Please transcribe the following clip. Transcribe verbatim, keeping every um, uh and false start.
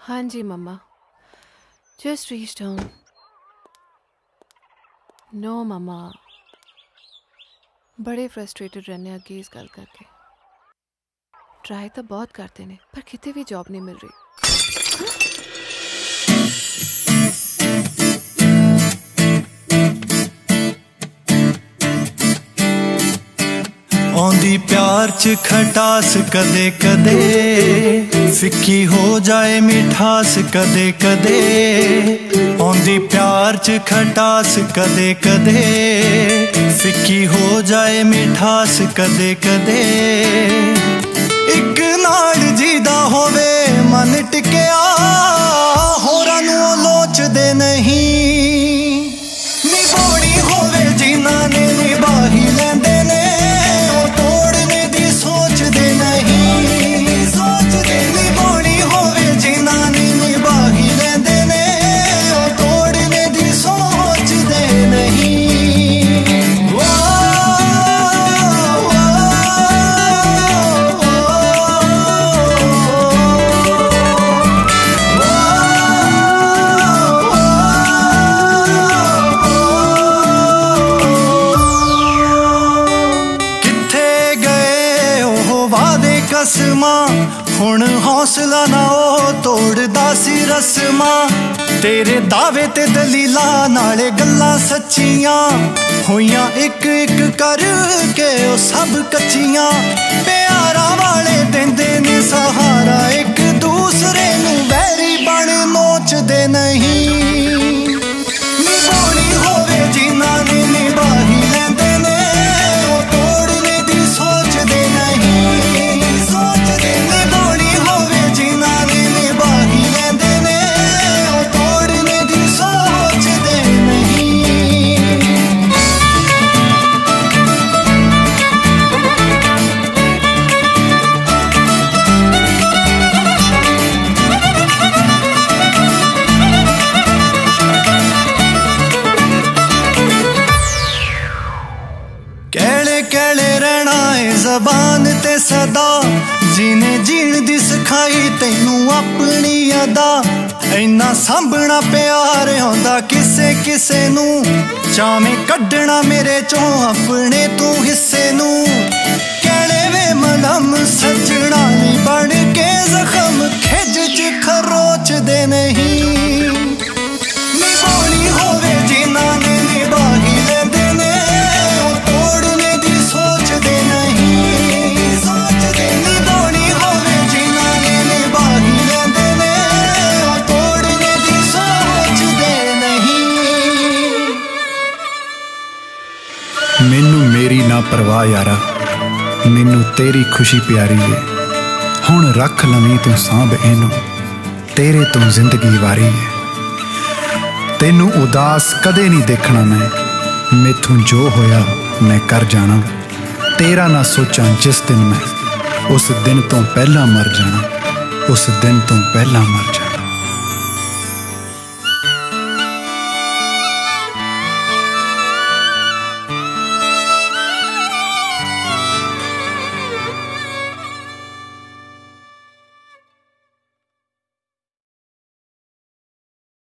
हाँ जी मम्मा, just reached home. No मम्मा, बड़े frustrated रहने अगे इस गल करके। ट्राई तो बहुत करते ने पर कितने भी जॉब नहीं मिल रही। आंदी प्यार च खटास कदे कदे, फिक्की हो जाए मिठास कदे कदे। आंदी प्यार च खटास कदे कदे, फिक्की हो जाए मिठास कदे कदे। एक नाल जीदा होवे मन टिकिया, होरां नूं लोचदे नहीं। निभाउणी होवे जिन्हां ने निभाही लैंदे ने, हुण हौसला ना ओ तोड़दा सी रस्मा। तेरे दावे ते दलीला नाले गल्लां सच्चियां, होइयां एक एक करके ओ सब कच्चियां। प्यारा वाले देंदे ने सहारा एक दूसरे नूं, वैरी बण नोचदे नहीं। निभाउणी होवे जिन्हां ने निभाही लैंदे ने, ओ तोड़ने दी सोचदे नहीं। ज़बान ते सदा, जिने जीण दी सिखाई तैनू अपनी अदा। इन्ना सांभना प्यार आंदा किसे किसे नू, चावें कड्ढना मेरे चों अपने तू हिस्से नू। कहणे वे मलम सजना नी बन के जख्म, खिज च खरोचदे नहीं। निभाउणी होवे जिन्हां ने निभाही लैंदे ने, ओ तोड़ने दी सोचदे नहीं। मैनू मेरी ना परवाह यारा, मैनू तेरी खुशी प्यारी है। हुण रख लवीं तू सांभ इनू, तेरे तो जिंदगी वारी है। तेनू उदास कदे नहीं देखना मैं, मैथों जो होया मैं कर जाना। तेरा ना सोचा जिस दिन मैं, उस दिन तो पहला मर जाना, उस दिन तो पहला मर जाना।